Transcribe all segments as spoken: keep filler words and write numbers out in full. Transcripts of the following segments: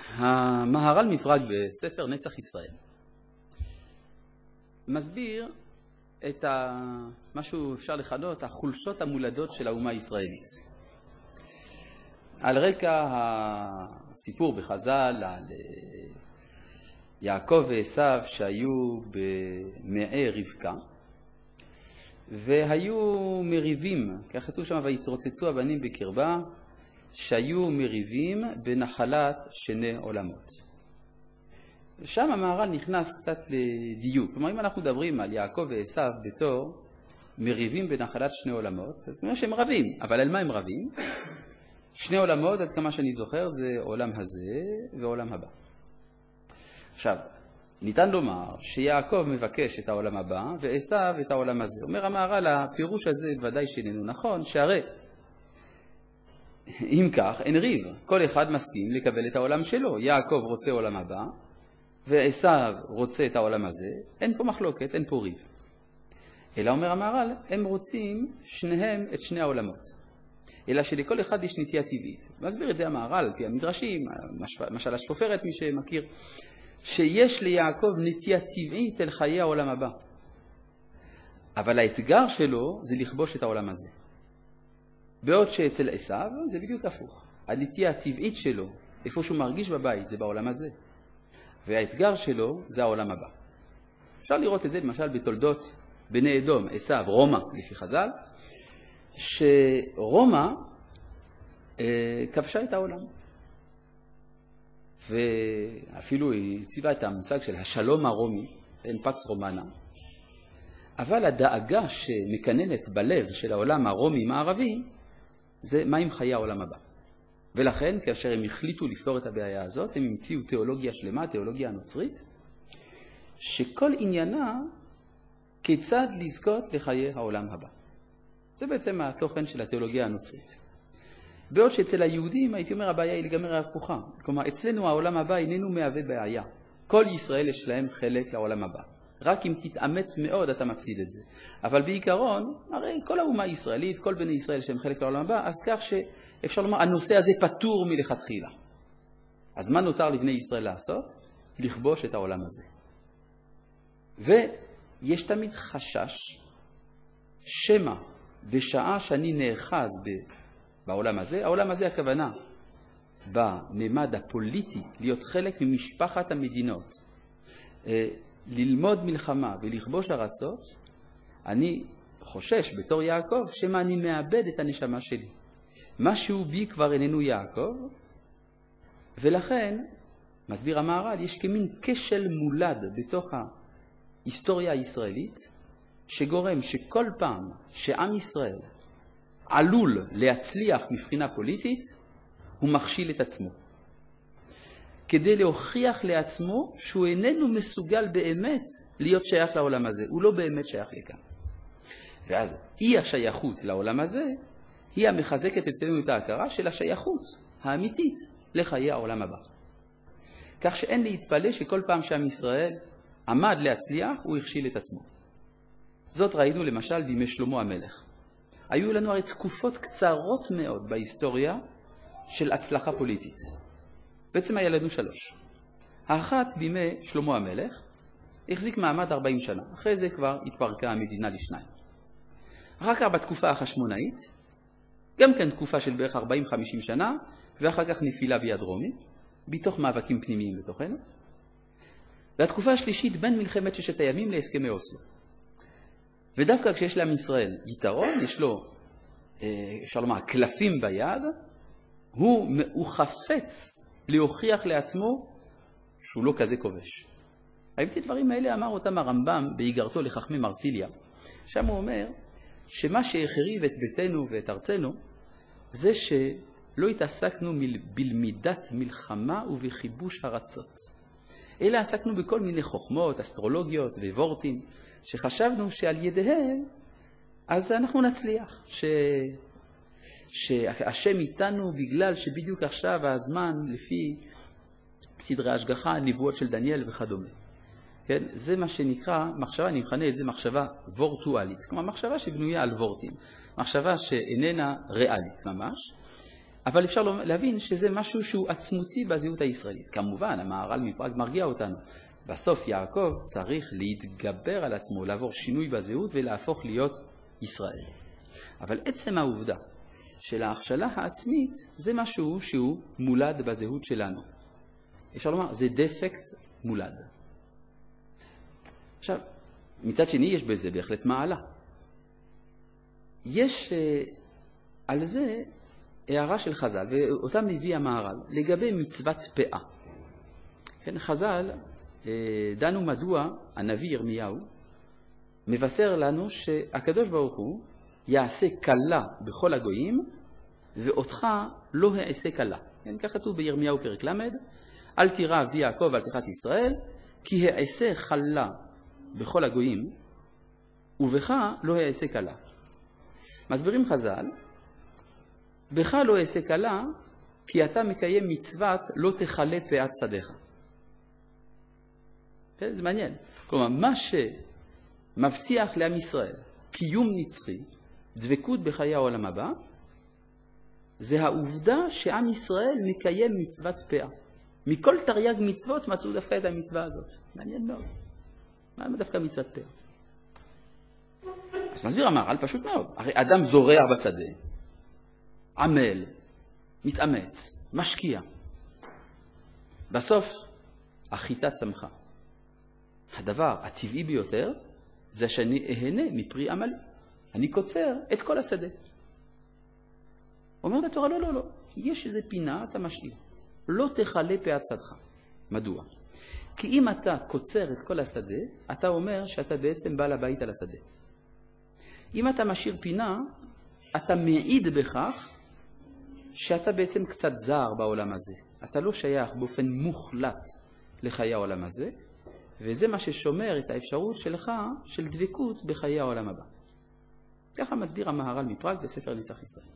המהר"ל מפראג בספר נצח ישראל מסביר את ה... משהו אפשר לכנות החולשות המולדות של האומה הישראלית. על רקע הסיפור בחז"ל על יעקב ועשיו שהיו במעי רבקה והיו מריבים, כך כתוב שם, ויתרוצצו הבנים בקרבה, שהיו מריבים בנחלת שני עולמות. שם המהר"ל נכנס קצת לדיוק. כלומר, אם אנחנו מדברים על יעקב ועשיו בתור מריבים בנחלת שני עולמות, אז נראה שהם רבים. אבל על מה הם רבים? שני עולמות, עד כמה שאני זוכר, זה עולם הזה ועולם הבא. עכשיו, ניתן לומר שיעקב מבקש את העולם הבא ועשיו את העולם הזה. אומר המהר"ל, הפירוש הזה ודאי שאיננו נכון, שהרי אם כך, אין ריב. כל אחד מסכים לקבל את העולם שלו. יעקב רוצה עולם הבא ועשיו רוצה את העולם הזה. אין פה מחלוקת, אין פה ריב. אלא אומר המהר"ל, הם רוצים שניהם את שני העולמות. אלא שלכל אחד יש נטייה טבעית. מסביר את זה המהר"ל, כי המדרשים, משל השופרת, מי שמכיר, שיש ליעקב נטייה טבעית אל חיי העולם הבא. אבל האתגר שלו זה לכבוש את העולם הזה. בעוד שאצל עשיו זה בדיוק הפוך. הנטייה הטבעית שלו, איפה שהוא מרגיש בבית, זה בעולם הזה. והאתגר שלו זה העולם הבא. אפשר לראות את זה למשל בתולדות בני אדום, עשיו, רומא, לפי חז"ל, שרומא אה, כבשה את העולם. ואפילו היא הציבה את המושג של השלום הרומי, אין פקס רומנה. אבל הדאגה שמקננת בלב של העולם הרומי-מערבי, זה מה עם חיי העולם הבא. ולכן, כאשר הם החליטו לפתור את הבעיה הזאת, הם המציאו תיאולוגיה שלמה, תיאולוגיה הנוצרית, שכל עניינה כיצד לזכות לחיי העולם הבא. זה בעצם התוכן של התיאולוגיה הנוצרית. בעוד שאצל היהודים, הייתי אומר, הבעיה היא לגמרי הפוכה. כלומר, אצלנו העולם הבא איננו מהווה בעיה. כל ישראל יש להם חלק לעולם הבא. רק אם תתאמץ מאוד אתה מפסיד את זה. אבל בעיקרון, הרי כל האומה הישראלית, כל בני ישראל שהם חלק לעולם הבא, אז כך שאפשר לומר, הנושא הזה פטור מלכתחילה. אז מה נותר לבני ישראל לעשות? לכבוש את העולם הזה. ויש תמיד חשש, שמה בשעה שאני נאחז בעולם הזה, העולם הזה הכוונה, בממד הפוליטי, להיות חלק ממשפחת המדינות, ללמוד מלחמה ולכבוש ארצות, אני חושש בתור יעקב שמה אני מאבד את הנשמה שלי. משהו בי כבר איננו יעקב, ולכן, מסביר המהר"ל, יש כמין כשל מולד בתוך ההיסטוריה הישראלית, שגורם שכל פעם שעם ישראל עלול להצליח מבחינה פוליטית, הוא מכשיל את עצמו. כדי להוכיח לעצמו שהוא איננו מסוגל באמת להיות שייך לעולם הזה. הוא לא באמת שייך לכאן. ואז אי השייכות לעולם הזה היא המחזקת אצלנו את ההכרה של השייכות האמיתית לחיי העולם הבא. כך שאין להתפלא שכל פעם שעם ישראל עמד להצליח, הוא הכשיל את עצמו. זאת ראינו למשל בימי שלמה המלך. היו לנו הרי תקופות קצרות מאוד בהיסטוריה של הצלחה פוליטית. בעצם היה לנו שלוש. האחת בימי שלמה המלך החזיק מעמד ארבעים שנה. אחרי זה כבר התפרקה המדינה לשניים. אחר כך בתקופה החשמונאית, גם כן תקופה של בערך ארבעים חמישים שנה, ואחר כך נפילה ביד רומי, בתוך מאבקים פנימיים בתוכנו. והתקופה השלישית בין מלחמת ששת הימים להסכמי אוסלו. ודווקא כשיש לעם ישראל יתרון, יש לו, אפשר לומר, קלפים ביד, הוא, הוא חפץ להוכיח לעצמו שהוא לא כזה כובש. את הדברים האלה אמר אותם הרמב"ם בהיגרתו לחכמי מרסיליה. שם הוא אומר שמה שהחריב את ביתנו ואת ארצנו, זה שלא התעסקנו בלמידת מלחמה ובחיבוש הרצות. אלא עסקנו בכל מיני חוכמות, אסטרולוגיות ווורטים, שחשבנו שעל ידיהם, אז אנחנו נצליח. ש... שהשם איתנו בגלל שבדיוק עכשיו הזמן לפי סדרי השגחה, הנבואות של דניאל וכדומה. כן? זה מה שנקרא מחשבה, אני מכנה את זה מחשבה וורטואלית. כלומר, מחשבה שבנויה על וורטים. מחשבה שאיננה ריאלית ממש. אבל אפשר להבין שזה משהו שהוא עצמותי בזהות הישראלית. כמובן, המהר"ל מפראג מרגיע אותנו. בסוף יעקב צריך להתגבר על עצמו, לעבור שינוי בזהות ולהפוך להיות ישראל. אבל עצם העובדה של ההכשלה העצמית זה משהו שהוא מולד בזהות שלנו. אפשר לומר, זה דפקט מולד. עכשיו, מצד שני יש בזה בהחלט מעלה. יש uh, על זה הערה של חז"ל, ואותה מביא המהר"ל, לגבי מצוות פאה. כן, חז"ל uh, דנו מדוע הנביא ירמיהו מבשר לנו שהקדוש ברוך הוא יעשה קלה בכל הגויים, ואותך לא יעשה קלה. כן, כך כתוב בירמיהו פרק למד, אל תירא עבדי יעקב ועל פתחת ישראל, כי יעשה חלה בכל הגויים, ובך לא יעשה קלה. מסבירים חז"ל, בך לא יעשה קלה, כי אתה מקיים מצוות לא תחלה פאת שדך. כן, זה מעניין. כלומר, מה שמבטיח לעם ישראל קיום נצחי, דבקות בחיי העולם הבא, זה העובדה שעם ישראל מקיים מצוות פאה. מכל תרי"ג מצוות מצאו דווקא את המצווה הזאת. מעניין מאוד. מה דווקא מצוות פאה? אז מסביר המהר"ל פשוט מאוד. הרי אדם זורע בשדה, עמל, מתאמץ, משקיע. בסוף, החיטה צמחה. הדבר הטבעי ביותר זה שאני אהנה מפרי עמלי. אני קוצר את כל השדה. אומרת התורה, לא, לא, לא. יש איזה פינה, אתה משאיר. לא תחלה פאת שדך. מדוע? כי אם אתה קוצר את כל השדה, אתה אומר שאתה בעצם בא לבית על השדה. אם אתה משאיר פינה, אתה מעיד בכך שאתה בעצם קצת זר בעולם הזה. אתה לא שייך באופן מוחלט לחיי העולם הזה, וזה מה ששומר את האפשרות שלך של דבקות בחיי העולם הבא. ככה מסביר המהר"ל מפראג בספר נצח ישראל.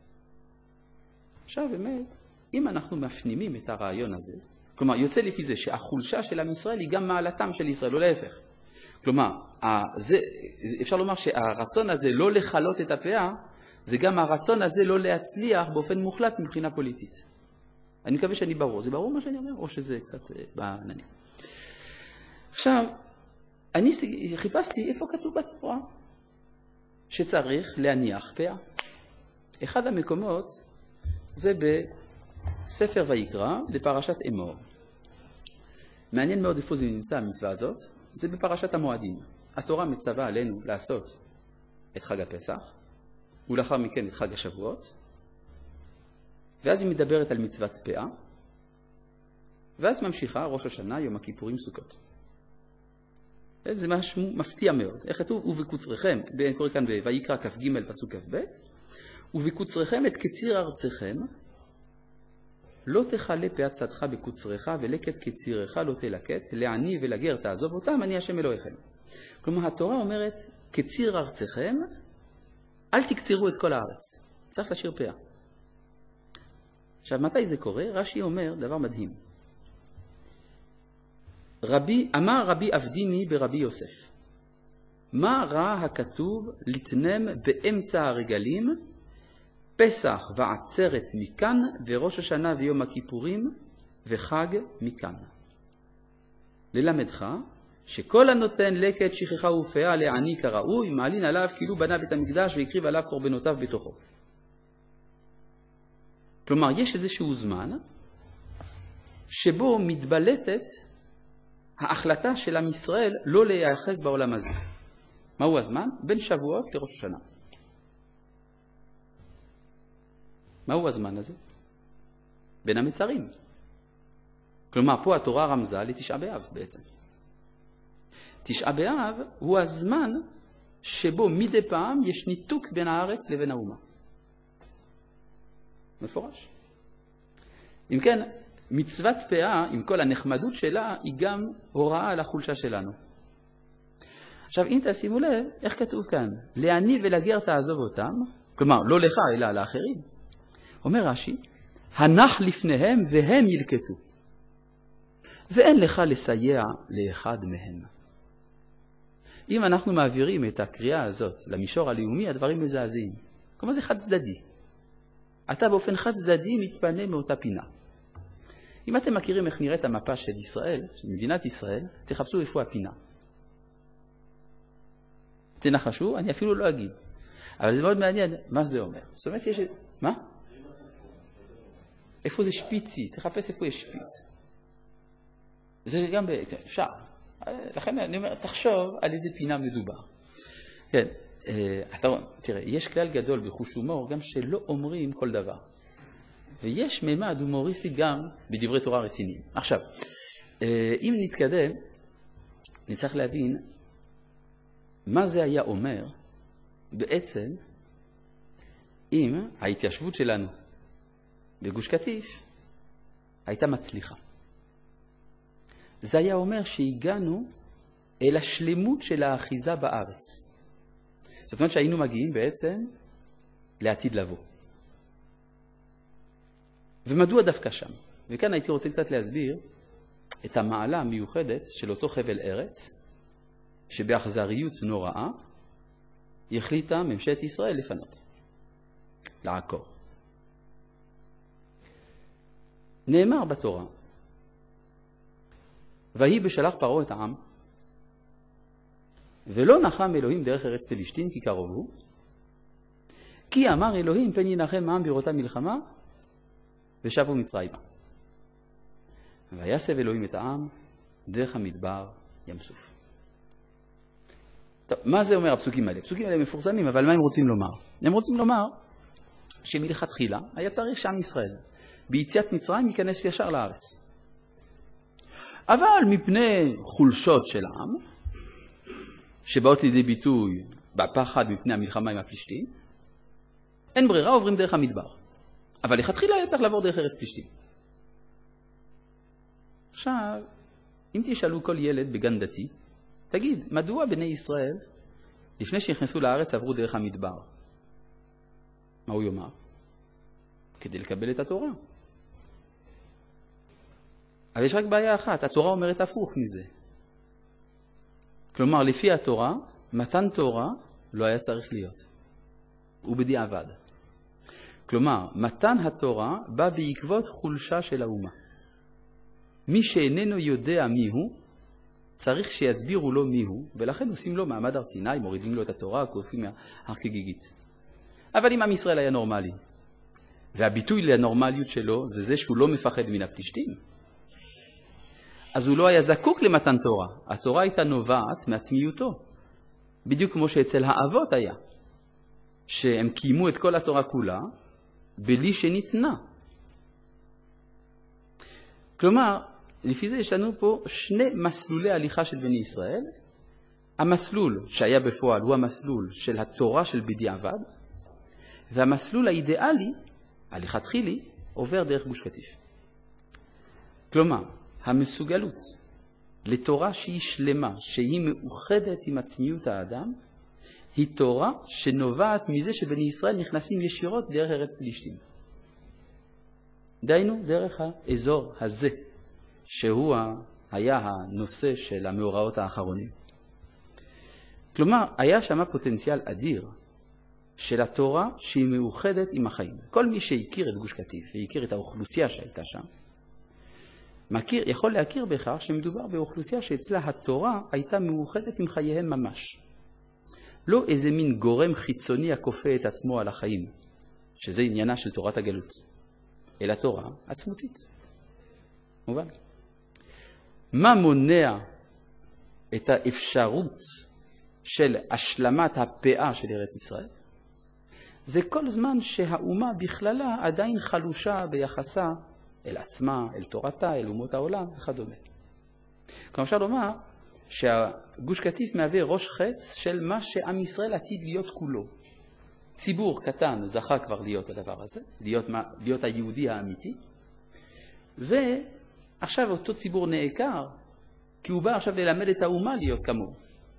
עכשיו באמת, אם אנחנו מפנימים את הרעיון הזה, כלומר יוצא לפי זה שהחולשה של עם ישראל היא גם מעלתם של ישראל, לא להפך. כלומר, זה, אפשר לומר שהרצון הזה לא לחלות את הפאה, זה גם הרצון הזה לא להצליח באופן מוחלט מבחינה פוליטית. אני מקווה שאני ברור. זה ברור מה שאני אומר? או שזה קצת בעננים? עכשיו, אני חיפשתי איפה כתוב בתורה שצריך להניח פאה. אחד המקומות זה בספר ויקרא, בפרשת אמור. מעניין מאוד איפה זה נמצא המצווה הזאת. זה בפרשת המועדים. התורה מצווה עלינו לעשות את חג הפסח, ולאחר מכן את חג השבועות, ואז היא מדברת על מצוות פאה, ואז ממשיכה ראש השנה, יום הכיפורים, סוכות. זה משהו מפתיע מאוד. איך כתוב? ובקוצריכם, קורא כאן בויקרא כ"ג פסוק כ"ב, ובקוצריכם את קציר ארצכם, לא תחלה פאת שדך בקוצרך, ולקט קצירך לא תלקט, לעני ולגר תעזוב אותם, אני השם אלוהיכם. כלומר, התורה אומרת, קציר ארצכם, אל תקצירו את כל הארץ. צריך להשאיר פאה. עכשיו, מתי זה קורה? רש"י אומר דבר מדהים. רבי, אמר רבי אבדימי ברבי יוסף, מה רע הכתוב לתנם באמצע הרגלים, פסח ועצרת מכאן, וראש השנה ויום הכיפורים, וחג מכאן. ללמדך, שכל הנותן לקט שכחה ופאה לעני כראוי, מעלין עליו כאילו בנה בית המקדש והקריב עליו קורבנותיו בתוכו. כלומר, יש איזשהו זמן שבו מתבלטת ההחלטה של עם ישראל לא להיאחז בעולם הזה. מהו הזמן? בין שבועות לראש השנה. מהו הזמן הזה? בין המצרים. כלומר, פה התורה רמזה לתשעה באב בעצם. תשעה באב הוא הזמן שבו מדי פעם יש ניתוק בין הארץ לבין האומה. מפורש. אם כן, מצוות פאה, עם כל הנחמדות שלה, היא גם הוראה על החולשה שלנו. עכשיו, אם תשימו לב, איך כתוב כאן? לעני ולגר תעזוב אותם, כלומר, לא לך, אלא לאחרים. אומר רש"י, הנח לפניהם והם ילקטו. ואין לך לסייע לאחד מהם. אם אנחנו מעבירים את הקריאה הזאת למישור הלאומי, הדברים מזעזעים. כלומר, זה חד צדדי. אתה באופן חד צדדי מתפנה מאותה פינה. אם אתם מכירים איך נראית המפה של ישראל, של מדינת ישראל, תחפשו איפה הפינה. תנחשו, אני אפילו לא אגיד. אבל זה מאוד מעניין, מה זה אומר? זאת אומרת, יש... מה? איפה זה שפיצי? תחפש איפה יש שפיץ. זה גם אפשר. לכן אני אומר, תחשוב על איזה פינה מדובר. כן, אתה, תראה, יש כלל גדול בחוש הומור גם שלא אומרים כל דבר. ויש ממד הומוריסטי גם בדברי תורה רציניים. עכשיו, אם נתקדם, נצטרך להבין מה זה היה אומר בעצם אם ההתיישבות שלנו בגוש קטיף הייתה מצליחה. זה היה אומר שהגענו אל השלמות של האחיזה בארץ. זאת אומרת שהיינו מגיעים בעצם לעתיד לבוא. ומדוע דווקא שם? וכאן הייתי רוצה קצת להסביר את המעלה המיוחדת של אותו חבל ארץ, שבאכזריות נוראה החליטה ממשלת ישראל לפנות, לעקור. נאמר בתורה, ויהי בשלח פרעה את העם, ולא נחם אלוהים דרך ארץ פלישתים כי קרוב הוא, כי אמר אלוהים פן ינחם העם בראותה מלחמה, ושבו מצרימה. ויסב אלוהים את העם דרך המדבר ים סוף. טוב, מה זה אומר הפסוקים האלה? הפסוקים האלה מפורסמים, אבל מה הם רוצים לומר? הם רוצים לומר שמלכתחילה היה צריך שעם ישראל ביציאת מצרים ייכנס ישר לארץ. אבל מפני חולשות של העם, שבאות לידי ביטוי בפחד מפני המלחמה עם הפלישתים, אין ברירה, עוברים דרך המדבר. אבל לכתחילה היה צריך לעבור דרך ארץ פלישתים. עכשיו, אם תשאלו כל ילד בגן דתי, תגיד, מדוע בני ישראל, לפני שנכנסו לארץ, עברו דרך המדבר? מה הוא יאמר? כדי לקבל את התורה. אבל יש רק בעיה אחת, התורה אומרת הפוך מזה. כלומר, לפי התורה, מתן תורה לא היה צריך להיות. הוא בדיעבד. כלומר, מתן התורה בא בעקבות חולשה של האומה. מי שאיננו יודע מיהו, צריך שיסבירו לו מיהו, ולכן עושים לו מעמד הר סיני, מורידים לו את התורה, כופים מהר כגיגית. אבל אם עם ישראל היה נורמלי, והביטוי לנורמליות שלו זה זה שהוא לא מפחד מן הפלישתים, אז הוא לא היה זקוק למתן תורה. התורה הייתה נובעת מעצמיותו. בדיוק כמו שאצל האבות היה, שהם קיימו את כל התורה כולה, בלי שניתנה. כלומר, לפי זה יש לנו פה שני מסלולי הליכה של בני ישראל. המסלול שהיה בפועל הוא המסלול של התורה של בדיעבד, והמסלול האידיאלי, הליכת חילי, עובר דרך גוש קטיף. כלומר, המסוגלות לתורה שהיא שלמה, שהיא מאוחדת עם עצמיות האדם, היא תורה שנובעת מזה שבני ישראל נכנסים ישירות דרך ארץ פלישתים. דיינו דרך האזור הזה, שהוא היה הנושא של המאורעות האחרונים. כלומר, היה שם פוטנציאל אדיר של התורה שהיא מאוחדת עם החיים. כל מי שהכיר את גוש קטיף והכיר את האוכלוסייה שהייתה שם, מכיר, יכול להכיר בכך שמדובר באוכלוסייה שאצלה התורה הייתה מאוחדת עם חייהם ממש. לא איזה מין גורם חיצוני הכופה את עצמו על החיים, שזה עניינה של תורת הגלות, אלא תורה עצמותית. מובן? מה מונע את האפשרות של השלמת הפאה של ארץ ישראל? זה כל זמן שהאומה בכללה עדיין חלושה ביחסה אל עצמה, אל תורתה, אל אומות העולם וכדומה. כלומר אפשר לומר שהגוש קטיף מהווה ראש חץ של מה שעם ישראל עתיד להיות כולו. ציבור קטן זכה כבר להיות הדבר הזה, להיות, להיות היהודי האמיתי, ועכשיו אותו ציבור נעקר, כי הוא בא עכשיו ללמד את האומה להיות כמוהו.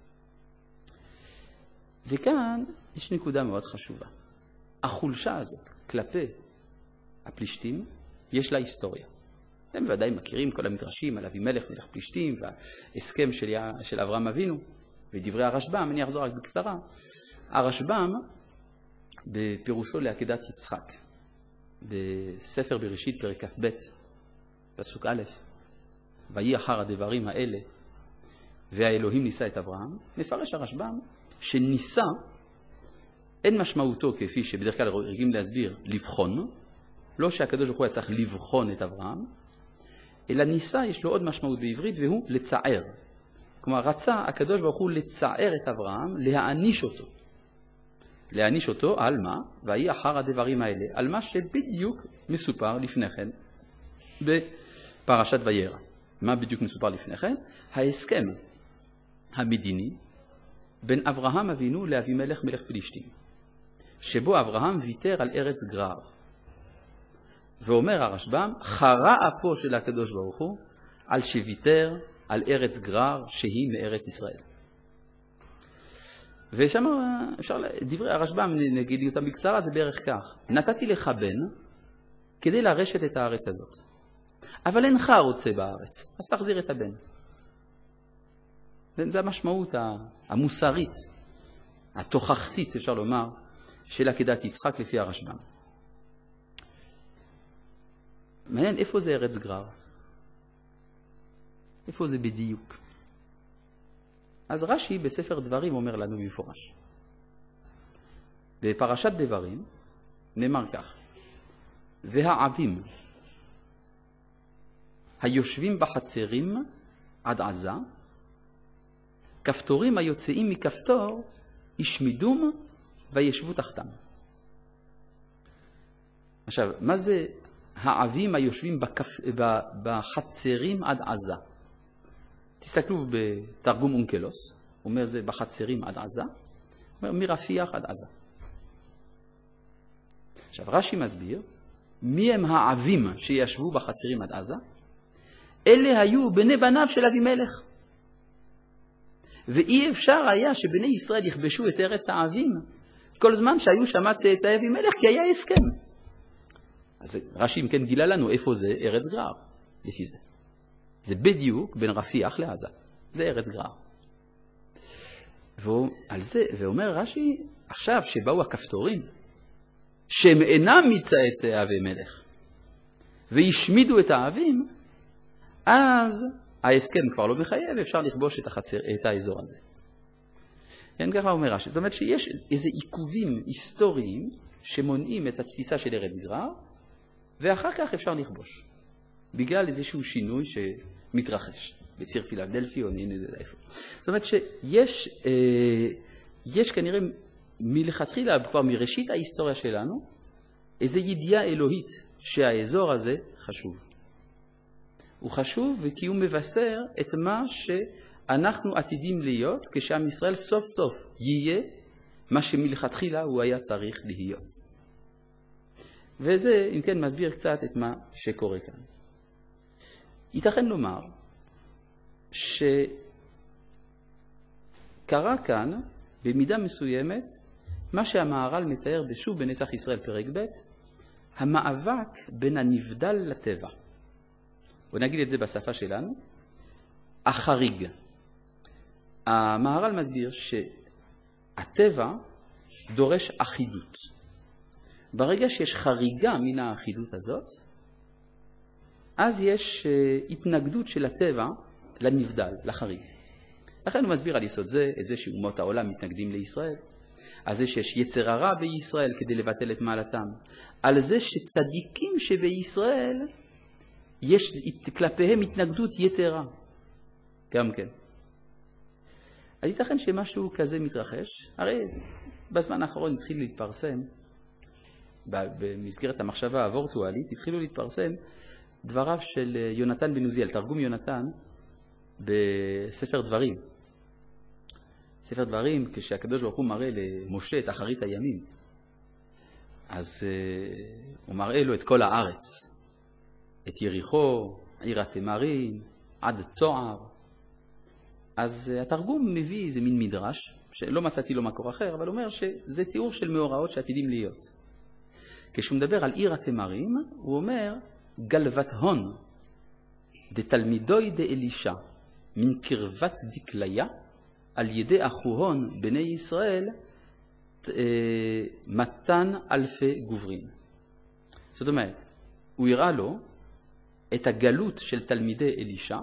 וכאן יש נקודה מאוד חשובה. החולשה הזאת כלפי הפלישתים יש לה היסטוריה. אתם בוודאי מכירים כל המדרשים על אבימלך מלך פלישתים וההסכם של, של אברהם אבינו ודברי הרשב"ם. אני אחזור רק בקצרה. הרשב"ם בפירושו לעקדת יצחק בספר בראשית פרק כ"ב, פסוק א', ויהי אחר הדברים האלה, והאלוהים ניסה את אברהם, מפרש הרשב"ם שניסה, אין משמעותו כפי שבדרך כלל רגילים להסביר, לבחון, לא שהקדוש ברוך הוא היה צריך לבחון את אברהם, אלא ניסה יש לו עוד משמעות בעברית והוא לצער. כלומר רצה הקדוש ברוך הוא לצער את אברהם, להעניש אותו. להעניש אותו על מה? ויהי אחר הדברים האלה, על מה שבדיוק מסופר לפני כן בפרשת וירא. מה בדיוק מסופר לפני כן? ההסכם המדיני בין אברהם אבינו לאבימלך מלך פלישתים, שבו אברהם ויתר על ארץ גרר. ואומר הרשב"ם, חרה אפו של הקדוש ברוך הוא על שוויתר על ארץ גרר שהיא מארץ ישראל. ושם אפשר, דברי הרשב"ם, נגיד אותם בקצרה, זה בערך כך. נתתי לך בן כדי לרשת את הארץ הזאת. אבל אינך רוצה בארץ, אז תחזיר את הבן. זו המשמעות המוסרית, התוכחתית, אפשר לומר, של עקדת יצחק לפי הרשב"ם. מעניין, איפה זה ארץ גרר? איפה זה בדיוק? אז רש"י בספר דברים אומר לנו במפורש. בפרשת דברים נאמר כך, והעבים היושבים בחצרים עד עזה, כפתורים היוצאים מכפתור ישמידום וישבו תחתם. עכשיו, מה זה העבים היושבים בכפ... בחצרים עד עזה? תסתכלו בתרגום אונקלוס, הוא אומר זה בחצרים עד עזה, הוא אומר מרפיח עד עזה. עכשיו רש"י מסביר, מי הם העבים שישבו בחצרים עד עזה? אלה היו בני בניו של אבימלך. ואי אפשר היה שבני ישראל יכבשו את ארץ העבים כל זמן שהיו שם צאצאי אבימלך, כי היה הסכם. אז רש"י אם כן גילה לנו איפה זה ארץ גרר, לפי זה. זה בדיוק בין רפיח לעזה. זה ארץ גרר. ועל זה, ואומר רש"י, עכשיו שבאו הכפתורים, שהם אינם מצאצאי אבימלך, והשמידו את האבים, אז ההסכם כבר לא מחייב, אפשר לכבוש את, החצר, את האזור הזה. כן, ככה אומר רש"י. זאת אומרת שיש איזה עיכובים היסטוריים שמונעים את התפיסה של ארץ גרר, ואחר כך אפשר לכבוש. בגלל איזשהו שינוי שמתרחש בציר פילדלפי או נהנה איפה. זאת אומרת שיש אה, יש כנראה מלכתחילה, כבר מראשית ההיסטוריה שלנו, איזו ידיעה אלוהית שהאזור הזה חשוב. הוא חשוב כי הוא מבשר את מה שאנחנו עתידים להיות כשעם ישראל סוף סוף יהיה מה שמלכתחילה הוא היה צריך להיות. וזה אם כן מסביר קצת את מה שקורה כאן. ייתכן לומר שקרה כאן במידה מסוימת מה שהמהר"ל מתאר בשוב בנצח ישראל פרק ב', המאבק בין הנבדל לטבע. בוא נגיד את זה בשפה שלנו, החריג. המהר"ל מסביר שהטבע דורש אחידות. ברגע שיש חריגה מן האחידות הזאת, אז יש uh, התנגדות של הטבע לנבדל, לחריג. לכן הוא מסביר על יסוד זה, את זה שאומות העולם מתנגדים לישראל, על זה שיש יצר הרע בישראל כדי לבטל את מעלתם, על זה שצדיקים שבישראל יש כלפיהם התנגדות יתרה, גם כן. אז ייתכן שמשהו כזה מתרחש, הרי בזמן האחרון התחיל להתפרסם, במסגרת המחשבה הוורטואלית, התחילו להתפרסם דבריו של יונתן בן עוזיאל, תרגום יונתן בספר דברים. ספר דברים, כשהקדוש ברוך הוא מראה למשה את אחרית הימים, אז uh, הוא מראה לו את כל הארץ, את יריחו, עיר התמרים, עד צוער. אז uh, התרגום מביא איזה מין מדרש, שלא מצאתי לו מקור אחר, אבל אומר שזה תיאור של מאורעות שעתידים להיות. כשהוא מדבר על עיר התמרים, הוא אומר, גלבת הון, דתלמידוי דאלישה, מן קרבת דקליה, על ידי אחוהון בני ישראל, מתן אלפי גוברין. זאת אומרת, הוא הראה לו את הגלות של תלמידי אלישע,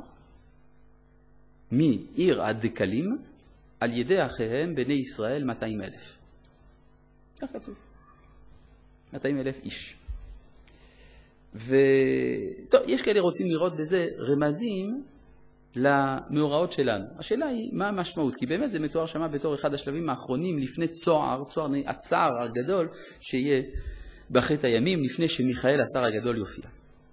מעיר עד דקלים, על ידי אחיהם בני ישראל מאתיים אלף. כך כתוב. מאתיים אלף איש. וטוב, יש כאלה רוצים לראות בזה רמזים למאורעות שלנו. השאלה היא, מה המשמעות? כי באמת זה מתואר שמה בתור אחד השלבים האחרונים לפני צוער, צוער הצער הגדול שיהיה באחרית הימים, לפני שמיכאל השר הגדול יופיע.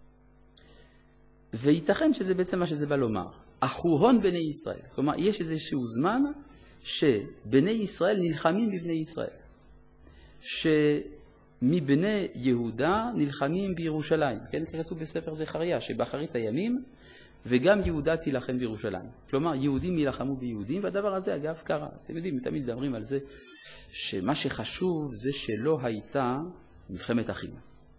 וייתכן שזה בעצם מה שזה בא לומר. אחוהון בני ישראל. כלומר, יש איזשהו זמן שבני ישראל נלחמים בבני ישראל. שמבני יהודה נלחמים בירושלים. כן, כתוב בספר זכריה, שבאחרית הימים, וגם יהודה תילחם בירושלים. כלומר, יהודים ילחמו ביהודים, והדבר הזה אגב קרה. אתם יודעים, תמיד מדברים על זה, שמה שחשוב זה שלא הייתה מלחמת אחים.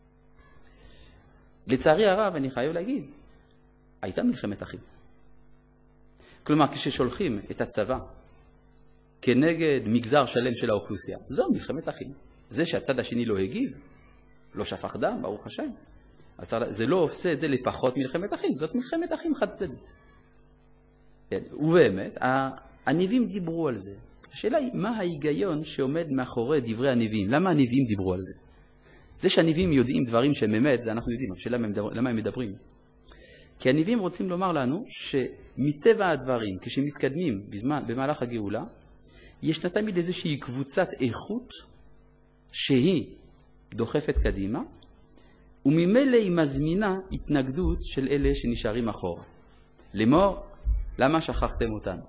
לצערי הרב, אני חייב להגיד, הייתה מלחמת אחים. כלומר, כששולחים את הצבא כנגד מגזר שלם של האוכלוסייה, זו מלחמת אחים. זה שהצד השני לא הגיב, לא שפך דם, ברוך השם. זה לא עושה את זה לפחות מלחמת אחים, זאת מלחמת אחים חד צדדית. ובאמת, הנביאים דיברו על זה. השאלה היא, מה ההיגיון שעומד מאחורי דברי הנביאים? למה הנביאים דיברו על זה? זה שהנביאים יודעים דברים שהם אמת, זה אנחנו יודעים, השאלה למה הם מדברים. כי הנביאים רוצים לומר לנו שמטבע הדברים, כשמתקדמים בזמן, במהלך הגאולה, יש תמיד איזושהי קבוצת איכות שהיא דוחפת קדימה, וממילא היא מזמינה התנגדות של אלה שנשארים אחורה. לאמור, למה שכחתם אותנו?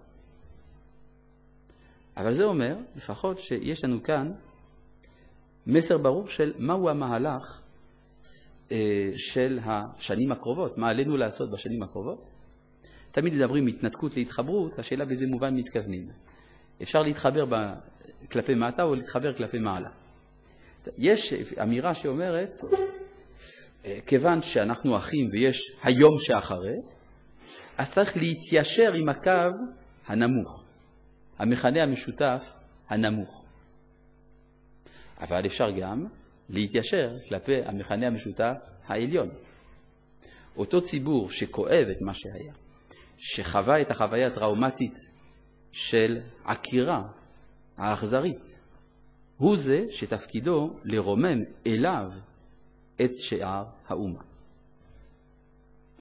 אבל זה אומר, לפחות שיש לנו כאן מסר ברור של מהו המהלך אה, של השנים הקרובות, מה עלינו לעשות בשנים הקרובות. תמיד מדברים התנתקות להתחברות, השאלה באיזה מובן מתכוונים. אפשר להתחבר ב... כלפי מטה או להתחבר כלפי מעלה. יש אמירה שאומרת, כיוון שאנחנו אחים ויש היום שאחרי, אז צריך להתיישר עם הקו הנמוך, המכנה המשותף הנמוך. אבל אפשר גם להתיישר כלפי המכנה המשותף העליון. אותו ציבור שכואב את מה שהיה, שחווה את החוויה הטראומטית של עקירה האכזרית, הוא זה שתפקידו לרומם אליו את שאר האומה.